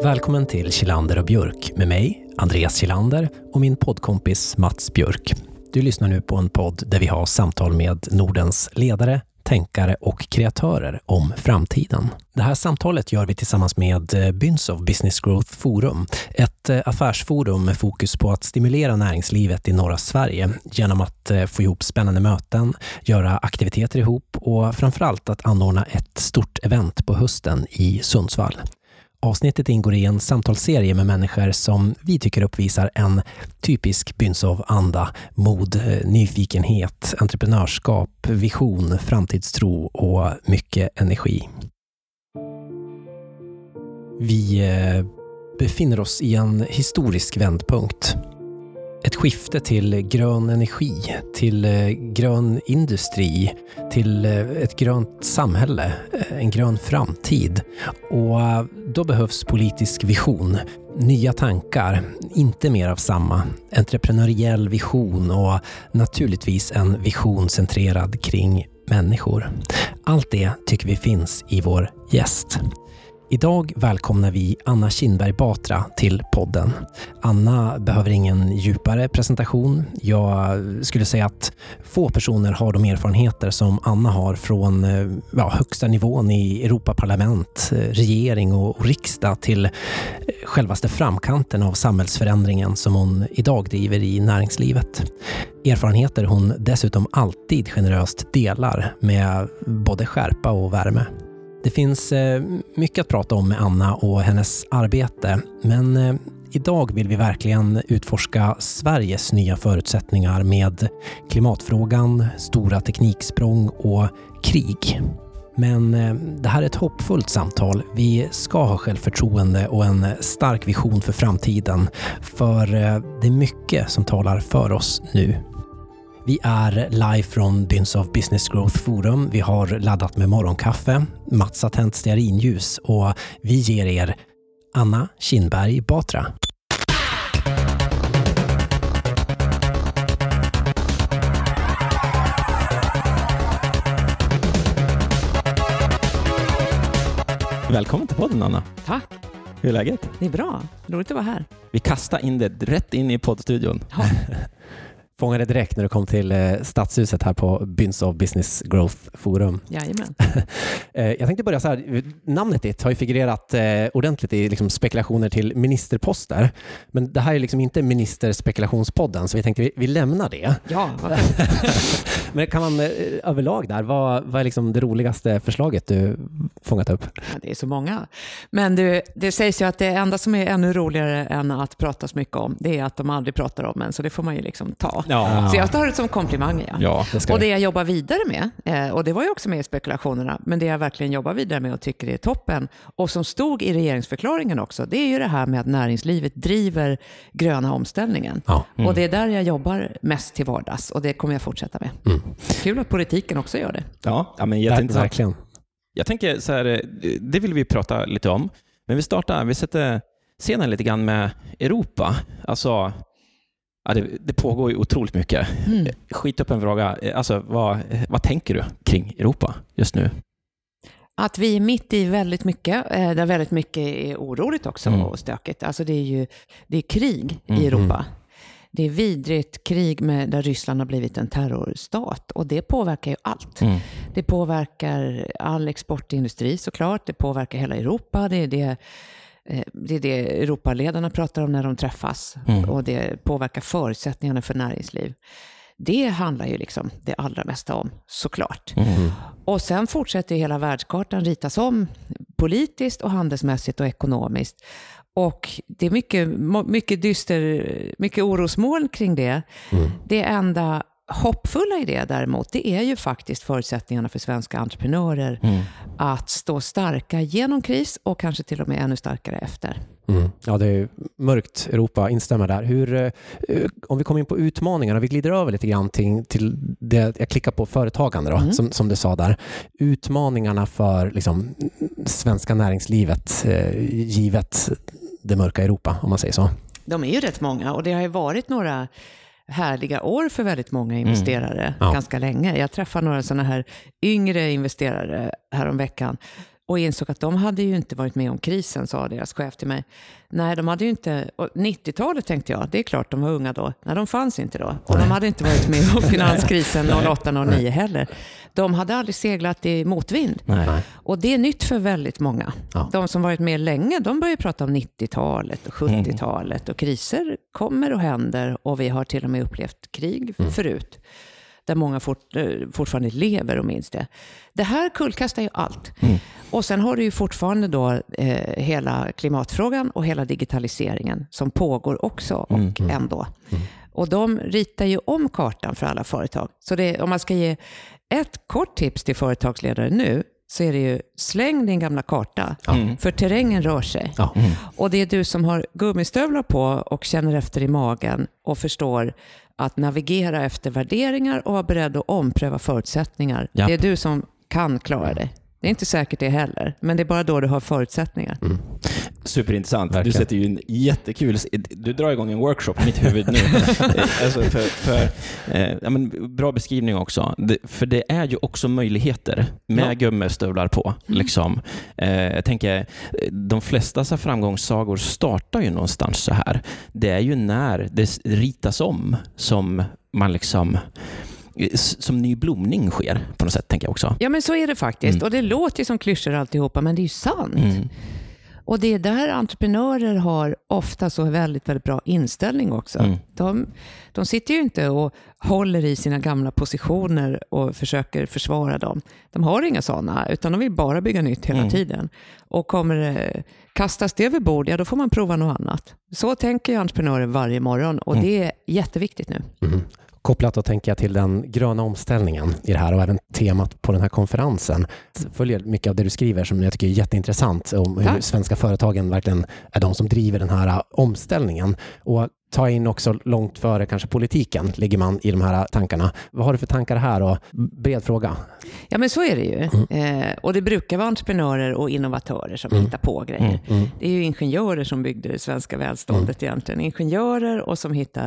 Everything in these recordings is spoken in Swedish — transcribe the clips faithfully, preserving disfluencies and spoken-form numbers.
Välkommen till Kilander och Björk med mig, Andreas Kilander, och min poddkompis Mats Björk. Du lyssnar nu på en podd där vi har samtal med Nordens ledare, tänkare och kreatörer om framtiden. Det här samtalet gör vi tillsammans med Bynsov Business Growth Forum, ett affärsforum med fokus på att stimulera näringslivet i norra Sverige genom att få ihop spännande möten, göra aktiviteter ihop och framförallt att anordna ett stort event på hösten i Sundsvall. Avsnittet ingår i en samtalsserie med människor som vi tycker uppvisar en typisk Bynsov-anda, mod, nyfikenhet, entreprenörskap, vision, framtidstro och mycket energi. Vi befinner oss i en historisk vändpunkt. Ett skifte till grön energi, till grön industri, till ett grönt samhälle, en grön framtid. Och då behövs politisk vision, nya tankar, inte mer av samma. Entreprenöriell vision och naturligtvis en vision centrerad kring människor. Allt det tycker vi finns i vår gäst. Idag välkomnar vi Anna Kinberg Batra till podden. Anna behöver ingen djupare presentation. Jag skulle säga att få personer har de erfarenheter som Anna har från ja, högsta nivån i Europaparlament, regering och riksdag till självaste framkanten av samhällsförändringen som hon idag driver i näringslivet. Erfarenheter hon dessutom alltid generöst delar med både skärpa och värme. Det finns mycket att prata om med Anna och hennes arbete, men idag vill vi verkligen utforska Sveriges nya förutsättningar med klimatfrågan, stora tekniksprång och krig. Men det här är ett hoppfullt samtal. Vi ska ha självförtroende och en stark vision för framtiden, för det är mycket som talar för oss nu. Vi är live från Bynsov Business Growth Forum. Vi har laddat med morgonkaffe, Mats har tänt stearinljus och vi ger er Anna Kinberg Batra. Välkommen till podden, Anna. Tack. Hur är läget? Det är bra. Roligt att vara här. Vi kastar in det rätt in i poddstudion. Ja. Fångade direkt när du kom till Stadshuset här på Bynsov Business Growth Forum. Jajamän. Jag tänkte börja så här. Namnet ditt har ju figurerat ordentligt i liksom spekulationer till ministerposter. Men det här är liksom inte ministerspekulationspodden, så vi tänkte vi, vi lämnar det. Ja. Men kan man överlag där, vad, vad är liksom det roligaste förslaget du fångat upp? Ja, det är så många. Men det, det sägs ju att det enda som är ännu roligare än att prata så mycket om, det är att de aldrig pratar om en. Så det får man ju liksom ta. Ja. Så jag tar det som komplimanger. Ja. Ja, det ska och det vi. jag jobbar vidare med, och det var ju också med i spekulationerna, men det jag verkligen jobbar vidare med och tycker är toppen, och som stod i regeringsförklaringen också, det är ju det här med att näringslivet driver gröna omställningen. Ja. Mm. Och det är där jag jobbar mest till vardags, och det kommer jag fortsätta med. Mm. Kul att politiken också gör det. Ja, ja men jätteintressant. Verkligen. Jag tänker så här, det vill vi prata lite om. Men vi startar, vi sätter scenen lite grann med Europa. Alltså, ja, det, det pågår ju otroligt mycket. Mm. Skit upp en fråga. Alltså, vad, vad tänker du kring Europa just nu? Att vi är mitt i väldigt mycket, där väldigt mycket är oroligt också mm. och stökigt. Alltså det är ju det är krig mm. i Europa. Det är vidrigt krig med, där Ryssland har blivit en terrorstat. Och det påverkar ju allt. Mm. Det påverkar all exportindustri såklart. Det påverkar hela Europa. Det är det, det, är det Europaledarna pratar om när de träffas. Mm. Och det påverkar förutsättningarna för näringsliv. Det handlar ju liksom det allra mesta om, såklart. Mm. Och sen fortsätter hela världskartan ritas om politiskt och handelsmässigt och ekonomiskt. Och det är mycket, mycket dyster, mycket orosmoln kring det. Mm. Det enda hoppfulla i det däremot, det är ju faktiskt förutsättningarna för svenska entreprenörer mm. att stå starka genom kris och kanske till och med ännu starkare efter. Mm. Ja, det är mörkt Europa, instämmer där. Hur, om vi kommer in på utmaningarna, vi glider över lite grann till, till det jag klickar på företagande då, mm. som, som du sa där. Utmaningarna för liksom, svenska näringslivet eh, givet det mörka Europa, om man säger så. De är ju rätt många, och det har ju varit några härliga år för väldigt många investerare mm. ja. ganska länge. Jag träffar några sådana här yngre investerare här om veckan och insåg att de hade ju inte varit med om krisen, sa deras chef till mig. Nej, de hade ju inte, och nittiotalet tänkte jag, det är klart de var unga då. Nej, de fanns inte då. Och de hade inte varit med om finanskrisen noll åtta noll nio heller. De hade aldrig seglat i motvind. Nej. Och det är nytt för väldigt många. Ja. De som varit med länge, de börjar prata om nittiotalet och sjuttiotalet. Och kriser kommer och händer, och vi har till och med upplevt krig Mm. förut. Där många fort, fortfarande lever och minns det. Det här kullkastar ju allt. Mm. Och sen har du ju fortfarande då eh, hela klimatfrågan och hela digitaliseringen som pågår också och mm. ändå. Mm. Och de ritar ju om kartan för alla företag. Så det, om man ska ge ett kort tips till företagsledare nu, så är det ju släng din gamla karta. Mm. För terrängen rör sig. Ja. Mm. Och det är du som har gummistövlar på och känner efter i magen och förstår att navigera efter värderingar och vara beredd att ompröva förutsättningar. Ja. Det är du som kan klara det. Det är inte säkert det heller, men det är bara då du har förutsättningar. Mm. Superintressant. Verkligen. Du sätter ju en jättekul... Du drar igång en workshop i mitt huvud nu. alltså för, för, eh, ja, men bra beskrivning också. Det, för det är ju också möjligheter med ja. gummistövlar på. Mm. Liksom. Eh, jag tänker, de flesta så framgångssagor startar ju någonstans så här. Det är ju när det ritas om som man liksom... som ny blomning sker på något sätt, tänker jag också. Ja, men så är det faktiskt. Mm. Och det låter ju som klyschor alltihopa, men det är ju sant. Mm. Och det är där entreprenörer har ofta så väldigt, väldigt bra inställning också. Mm. De, de sitter ju inte och håller i sina gamla positioner och försöker försvara dem. De har inga sådana, utan de vill bara bygga nytt hela mm. tiden. Och kommer det kastas det över bord, ja då får man prova något annat. Så tänker ju entreprenörer varje morgon, och mm. det är jätteviktigt nu. Mm. Kopplat att tänka till den gröna omställningen i det här och även temat på den här konferensen. Följer mycket av det du skriver som jag tycker är jätteintressant om hur ja. svenska företagen verkligen är de som driver den här omställningen. Och ta in också långt före kanske politiken ligger man i de här tankarna. Vad har du för tankar här och bred fråga? Ja, men så är det ju. Mm. Eh, och det brukar vara entreprenörer och innovatörer som mm. hittar på grejer. Mm. Mm. Det är ju ingenjörer som byggde det svenska välståndet mm. egentligen. Ingenjörer och som hittar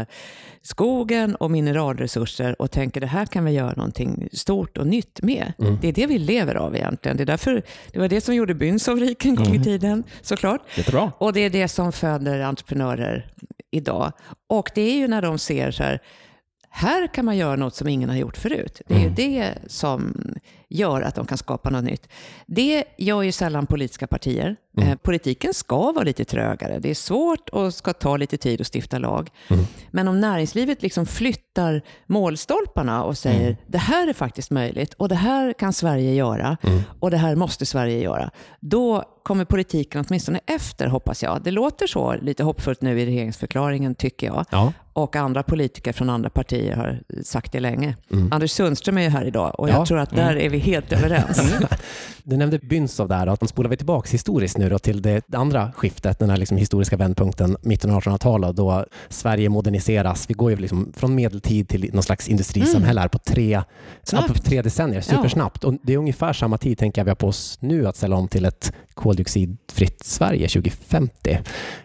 skogen och mineralresurser och tänker det här kan vi göra någonting stort och nytt med. Mm. Det är det vi lever av egentligen. Det är därför, det var det som gjorde byn så rik en gång mm. i tiden, såklart. Jättebra. Och det är det som föder entreprenörer idag. Och det är ju när de ser så här, här kan man göra något som ingen har gjort förut. Det är mm. ju det som gör att de kan skapa något nytt. Det gör ju sällan politiska partier. Mm. Eh, politiken ska vara lite trögare. Det är svårt och ska ta lite tid att stifta lag. Mm. Men om näringslivet liksom flyttar målstolparna och säger mm. det här är faktiskt möjligt och det här kan Sverige göra mm. och det här måste Sverige göra. Då kommer politiken åtminstone efter, hoppas jag. Det låter så lite hoppfullt nu i regeringsförklaringen, tycker jag. Ja. Och andra politiker från andra partier har sagt det länge. Mm. Anders Sundström är ju här idag och jag ja. tror att där mm. är vi helt överens. Du nämnde Bynsow där, att man spolar vi tillbaka historiskt nu då till det andra skiftet, den här liksom historiska vändpunkten mitten av artonhundratalet då Sverige moderniseras. Vi går ju liksom från medeltid till någon slags industrisamhälle här på tre, ja, på tre decennier, supersnabbt. Ja. Och det är ungefär samma tid tänker jag vi har på oss nu att ställa om till ett koldioxidfritt Sverige tjugo femtio.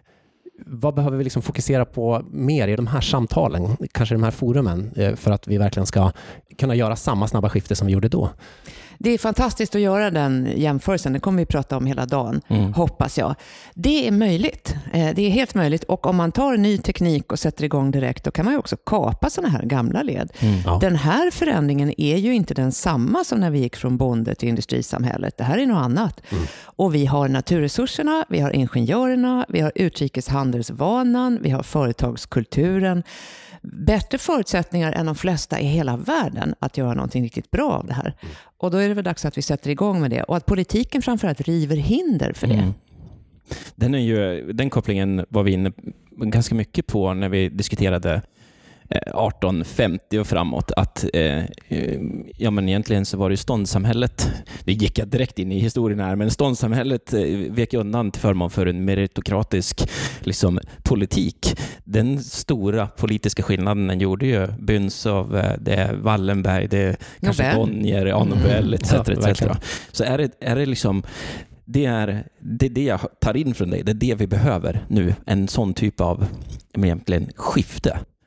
Vad behöver vi liksom fokusera på mer i de här samtalen, kanske de här forumen, för att vi verkligen ska kunna göra samma snabba skifte som vi gjorde då? Det är fantastiskt att göra den jämförelsen. Det kommer vi prata om hela dagen, mm. hoppas jag. Det är möjligt. Det är helt möjligt. Och om man tar ny teknik och sätter igång direkt, då kan man ju också kapa sådana här gamla led. Mm. Ja. Den här förändringen är ju inte den samma som när vi gick från bonde till industrisamhället. Det här är något annat. Mm. Och vi har naturresurserna, vi har ingenjörerna, vi har utrikeshandelsvanan, vi har företagskulturen. Bättre förutsättningar än de flesta i hela världen att göra någonting riktigt bra av det här. Mm. Och då är det väl dags att vi sätter igång med det. Och att politiken framförallt river hinder för det. Mm. Den, är ju, den kopplingen var vi inne ganska mycket på när vi diskuterade arton femtio och framåt, att eh, ja, men egentligen så var det ståndssamhället, det gick jag direkt in i historien här, men ståndssamhället eh, vek undan till förmån för en meritokratisk liksom, politik. Den stora politiska skillnaden gjorde ju Bynsow, det är Wallenberg, det är kanske Bonnier, ja, Nobel, et cetera, et cetera. Så är det, är det liksom det är, det är det jag tar in från dig, det är det vi behöver nu, en sån typ av egentligen skifte.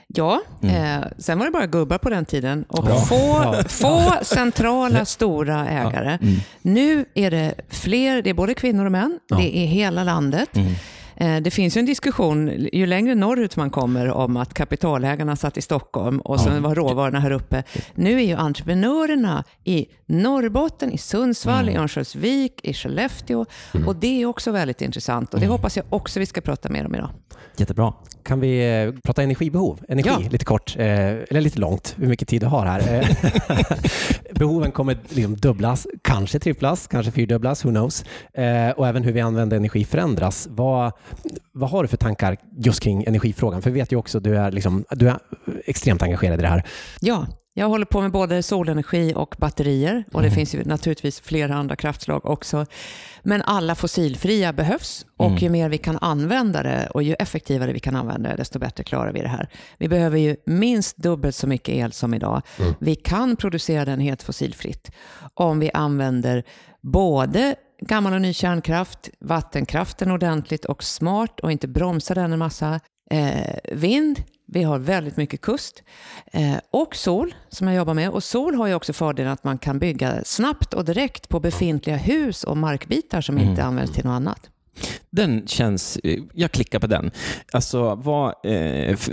Ja, mm. eh, sen var det bara gubbar på den tiden och Bra. få, Ja. få centrala stora ägare. Ja. Mm. Nu är det fler, det är både kvinnor och män, Ja. det är hela landet. Mm. Eh, det finns ju en diskussion, ju längre norrut man kommer, om att kapitalägarna satt i Stockholm och sen Ja. var råvarorna här uppe. Nu är ju entreprenörerna i Norrbotten, i Sundsvall, mm. i Örnsköldsvik, i Skellefteå mm. och det är också väldigt intressant och det mm. hoppas jag också vi ska prata mer om idag. Jättebra. Kan vi eh, prata energibehov? Energi, Ja. lite kort, eh, eller lite långt, hur mycket tid du har här. Eh, Behoven kommer liksom dubblas, kanske tripplas, kanske fyrdubblas, who knows. Eh, och även hur vi använder energi förändras. Vad, vad har du för tankar just kring energifrågan? För vi vet ju också att du är, liksom, du är extremt engagerad i det här. Ja, jag håller på med både solenergi och batterier och det mm. finns ju naturligtvis flera andra kraftslag också. Men alla fossilfria behövs och mm. ju mer vi kan använda det och ju effektivare vi kan använda det, desto bättre klarar vi det här. Vi behöver ju minst dubbelt så mycket el som idag. Mm. Vi kan producera den helt fossilfritt om vi använder både gammal och ny kärnkraft, vattenkraften ordentligt och smart och inte bromsa den en massa, eh, vind. Vi har väldigt mycket kust eh, och sol som jag jobbar med. Och sol har ju också fördelen att man kan bygga snabbt och direkt på befintliga hus och markbitar som inte mm. används till något annat. Den känns, jag klickar på den. Alltså vad, eh, f-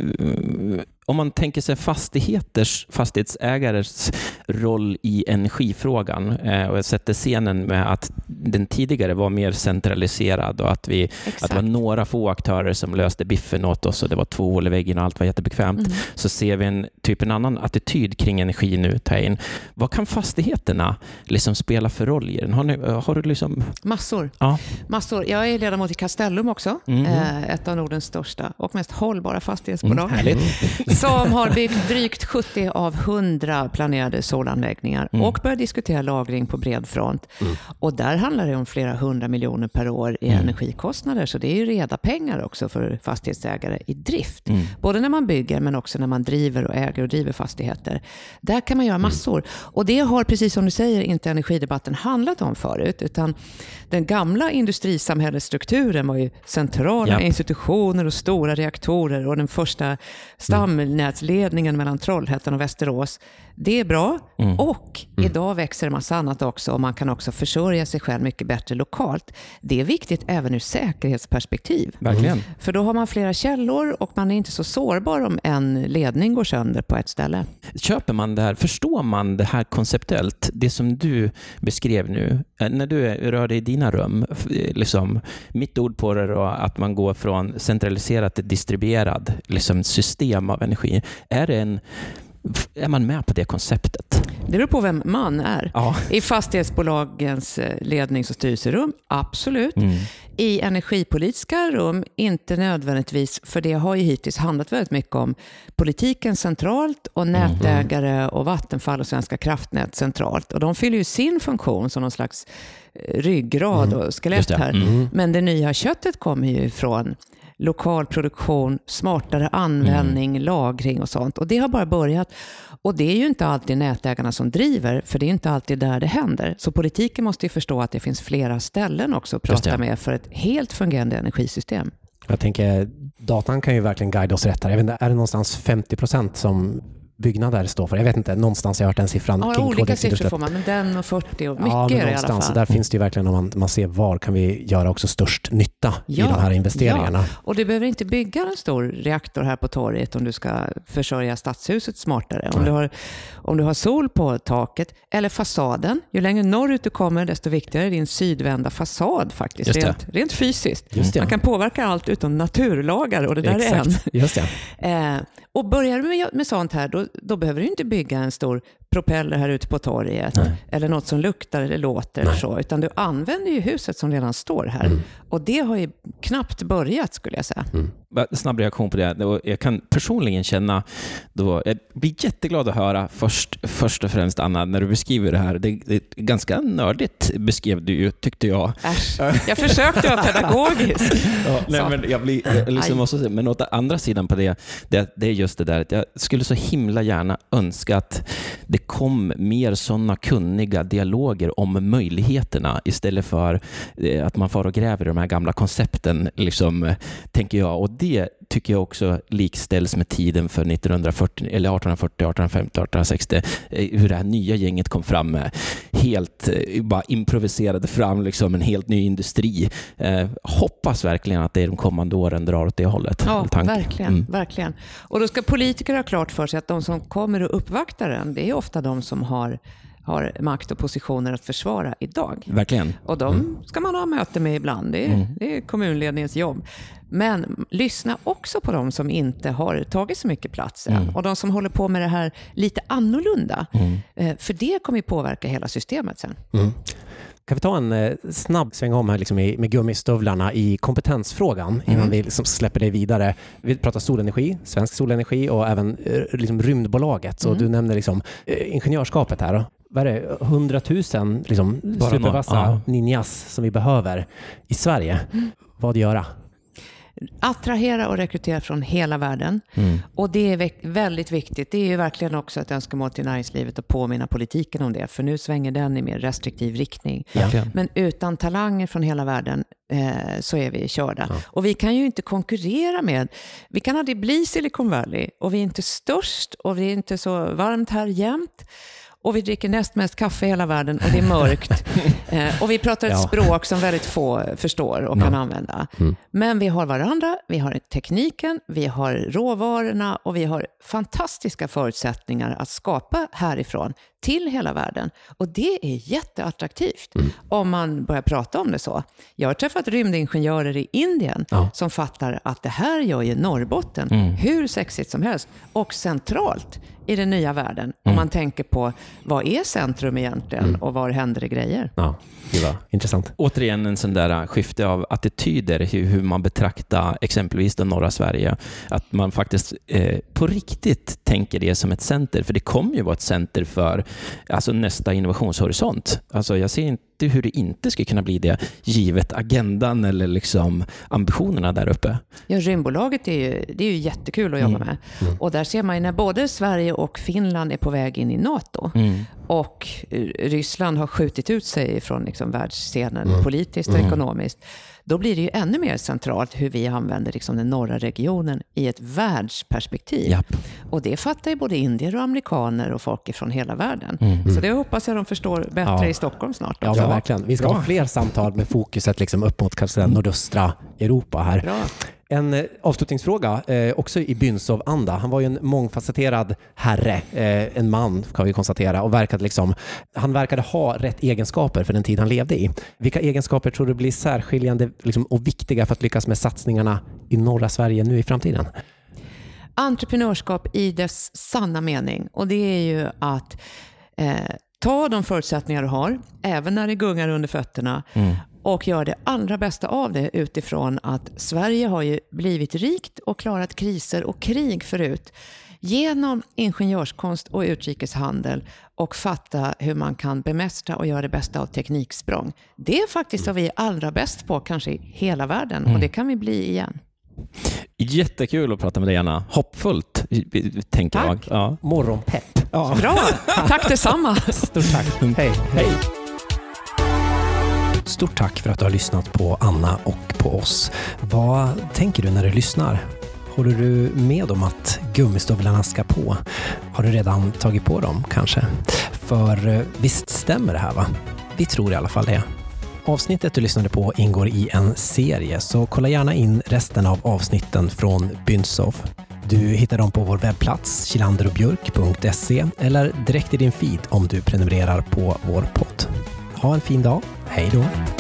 om man tänker sig fastigheters, fastighetsägares roll i energifrågan eh, och jag sätter scenen med att den tidigare var mer centraliserad och att, vi, att det var några få aktörer som löste biffen åt oss och det var två hål i väggen och allt var jättebekvämt. Mm. Så ser vi en typ en annan attityd kring energi nu. In. Vad kan fastigheterna liksom spela för roll i den? Har, ni, har du liksom... Massor. Ja. Massor. Jag är ledamot i Castellum också. Mm. Eh, ett av Nordens största och mest hållbara fastighetsbolag. Mm, härligt. Som har byggt drygt sjuttio av hundra planerade solanläggningar mm. och börjar diskutera lagring på bred front. Mm. Och där handlar det om flera hundra miljoner per år i mm. energikostnader. Så det är ju reda pengar också för fastighetsägare i drift. Mm. Både när man bygger men också när man driver och äger och driver fastigheter. Där kan man göra massor. Mm. Och det har, precis som du säger, inte energidebatten handlat om förut. Utan den gamla industrisamhällsstrukturen var ju centrala yep. institutioner och stora reaktorer och den första stamnätsledningen mellan Trollhättan och Västerås. Det är bra mm. och mm. idag växer en massa annat också och man kan också försörja sig själv mycket bättre lokalt. Det är viktigt även ur säkerhetsperspektiv. Verkligen. För då har man flera källor och man är inte så sårbar om en ledning går sönder på ett ställe. Köper man det här, förstår man det här konceptuellt, det som du beskrev nu, när du rör dig i dina rum, liksom, mitt ord på det då, att man går från centraliserat till distribuerad liksom, system av energi. Är det en Är man med på det konceptet? Det beror på vem man är. Ja. I fastighetsbolagens lednings- och styrelserum, absolut. Mm. I energipolitiska rum, inte nödvändigtvis, för det har ju hittills handlat väldigt mycket om politiken centralt och nätägare mm. och Vattenfall och Svenska kraftnät centralt. Och de fyller ju sin funktion som någon slags ryggrad mm. och skelett här. Mm. Men det nya köttet kommer ju från lokal produktion, smartare användning, mm. lagring och sånt. Och det har bara börjat. Och det är ju inte alltid nätägarna som driver, för det är inte alltid där det händer. Så politiken måste ju förstå att det finns flera ställen också att prata med för ett helt fungerande energisystem. Jag tänker, datan kan ju verkligen guida oss rätt här. Jag vet inte, är det någonstans femtio procent som byggnader står för? Jag vet inte, någonstans har jag hört den siffran. Ja, kring olika siffror får man, men den och fyrtio och mycket ja, men är det i alla fall. Så där finns det ju verkligen, om man, man ser var kan vi göra också störst nytta ja, i de här investeringarna. Ja. Och du behöver inte bygga en stor reaktor här på torget om du ska försörja stadshuset smartare. Om du, har, om du har sol på taket eller fasaden, ju längre norrut du kommer desto viktigare är din sydvända fasad faktiskt, rent, rent fysiskt. Man kan påverka allt utom naturlagar och det där Exakt. är en. Just det. eh, och börjar du med, med sånt här, då, då behöver du inte bygga en stor propeller här ute på torget. Nej. Eller något som luktar eller låter eller så, utan du använder ju huset som redan står här. Mm. Och det har ju knappt börjat, skulle jag säga. Mm. Snabb reaktion på det. Jag kan personligen känna, då, jag blir jätteglad att höra först, först och främst, Anna, när du beskriver det här. Det, det är ganska nördigt beskrev du ju, tyckte jag. Äsch, jag försökte vara pedagogisk. Ja, nej, men jag blir jag liksom måste säga, men åt andra sidan på det, det, det är just det där att jag skulle så himla gärna önska att det kom mer sådana kunniga dialoger om möjligheterna istället för att man far och gräver i de här gamla koncepten, liksom, tänker jag. Och det tycker jag också likställs med tiden för nittonhundrafyrtio, eller arton fyrtio, arton femtio, arton sextio. Hur det här nya gänget kom fram med helt, bara improviserade fram liksom en helt ny industri. Eh, hoppas verkligen att det är de kommande åren drar åt det hållet. Ja, verkligen, mm. verkligen. Och då ska politiker ha klart för sig att de som kommer och uppvaktar en, det är ofta de som har har makt och positioner att försvara idag. Verkligen. Och de mm. ska man ha möte med ibland. Det är, mm. det är kommunledningens jobb. Men lyssna också på de som inte har tagit så mycket plats än. Mm. Och de som håller på med det här lite annorlunda. Mm. För det kommer ju påverka hela systemet sen. Mm. Kan vi ta en eh, snabb sväng om här liksom i, med gummistövlarna i kompetensfrågan innan mm. vi liksom släpper det vidare. Vi pratar solenergi, svensk solenergi och även eh, liksom rymdbolaget. Så mm. du nämnde liksom, eh, ingenjörskapet här. Då. Vad är det? hundratusen liksom, supervassa ninjas som vi behöver i Sverige. Mm. Vad göra? Attrahera och rekrytera från hela världen. Mm. Och det är väldigt viktigt. Det är ju verkligen också ett önskemål till näringslivet att påminna politiken om det. För nu svänger den i mer restriktiv riktning. Ja. Men utan talanger från hela världen eh, så är vi körda. Ja. Och vi kan ju inte konkurrera med... Vi kan aldrig bli Silicon Valley. Och vi är inte störst. Och vi är inte så varmt här jämt. Och vi dricker näst mest kaffe i hela världen och det är mörkt. eh, och vi pratar ett ja. språk som väldigt få förstår och no. kan använda. Mm. Men vi har varandra, vi har tekniken, vi har råvarorna och vi har fantastiska förutsättningar att skapa härifrån till hela världen. Och det är jätteattraktivt mm. om man börjar prata om det så. Jag har träffat rymdingenjörer i Indien ja. som fattar att det här gör ju Norrbotten mm. hur sexigt som helst och centralt i den nya världen. Mm. Om man tänker på vad är centrum egentligen mm. och var händer det grejer. Ja, det var intressant. Återigen en sån där skifte av attityder, hur man betraktar exempelvis den norra Sverige. Att man faktiskt eh, på riktigt tänker det som ett center. För det kommer ju vara ett center för alltså, nästa innovationshorisont. Alltså, jag ser inte hur det inte ska kunna bli det givet agendan eller liksom ambitionerna där uppe. Ja, rymdbolaget är ju, det är ju jättekul att jobba mm. med. Mm. Och där ser man ju när både Sverige och Finland är på väg in i NATO mm. och Ryssland har skjutit ut sig från liksom världsscenen mm. politiskt och mm. ekonomiskt. Då blir det ju ännu mer centralt hur vi använder liksom den norra regionen i ett världsperspektiv. Japp. Och det fattar ju både indier och amerikaner och folk från hela världen. Mm. Så det hoppas jag de förstår bättre ja. i Stockholm snart. Ja, ja, verkligen. Vi ska Bra. ha fler samtal med fokuset liksom upp mot kanske mm. nordöstra Europa här. Bra. En eh, avslutningsfråga, eh, också i Bünsov-anda. Han var ju en mångfacetterad herre, eh, en man kan vi konstatera. Och verkade liksom, han verkade ha rätt egenskaper för den tid han levde i. Vilka egenskaper tror du blir särskiljande liksom, och viktiga för att lyckas med satsningarna i norra Sverige nu i framtiden? Entreprenörskap i dess sanna mening. Och det är ju att eh, ta de förutsättningar du har, även när det gungar under fötterna. Mm. Och gör det allra bästa av det utifrån att Sverige har ju blivit rikt och klarat kriser och krig förut genom ingenjörskonst och utrikeshandel och fatta hur man kan bemästra och göra det bästa av tekniksprång. Det är faktiskt vad vi är allra bäst på kanske i hela världen mm. och det kan vi bli igen. Jättekul att prata med dig, Anna. Hoppfullt, tänker tack. jag. Ja. Morgonpepp. Ja. Bra, tack detsamma. Stort tack. Hej. Hej. Stort tack för att du har lyssnat på Anna och på oss. Vad tänker du när du lyssnar? Håller du med om att gummistövlarna ska på? Har du redan tagit på dem kanske? För visst stämmer det här, va? Vi tror i alla fall det. Avsnittet du lyssnade på ingår i en serie, så kolla gärna in resten av avsnitten från Bünsov. Du hittar dem på vår webbplats kilanderobjörk punkt se eller direkt i din feed om du prenumererar på vår podd. Ha en fin dag. Hej då!